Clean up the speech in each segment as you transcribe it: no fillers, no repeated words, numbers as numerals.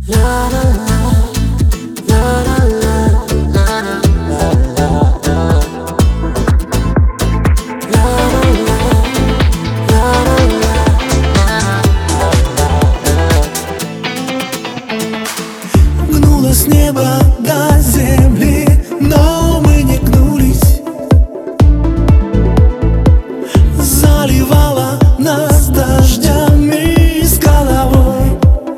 Гнуло с неба до земли, но мы не гнулись. Заливала нас дождями с головой.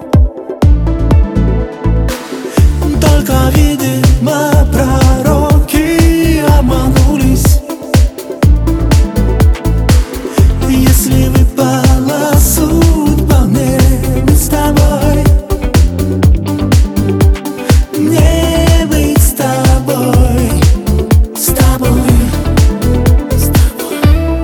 Только, видимо, пророки обманулись. Если выпала судьба мне, мы с тобой, мне быть с тобой, с тобой, с тобой.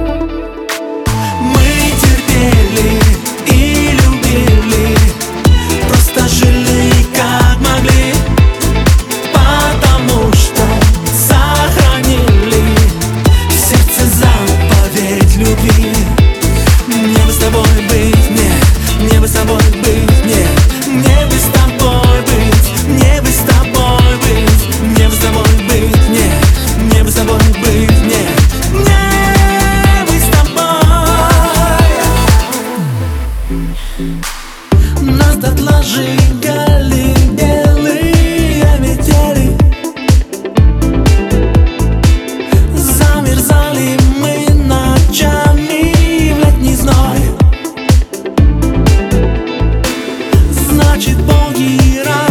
Мы терпели и любили, просто жили как могли, потому что сохранили в сердце заповедь любви. Мне бы с тобой быть, мне бы с тобой быть, мне бы с тобой быть, мне бы с тобой быть, мне бы с тобой быть, мне бы с тобой быть, мне бы с тобой. Нас дотла сжигали белые метели, замерзали мы ночами в летний зной. Значит, боги